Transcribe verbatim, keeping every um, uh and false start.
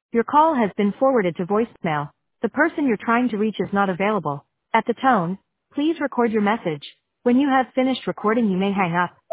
Your call has been forwarded to voicemail. The person you're trying to reach is not available. At the tone, please record your message. When you have finished recording, you may hang up.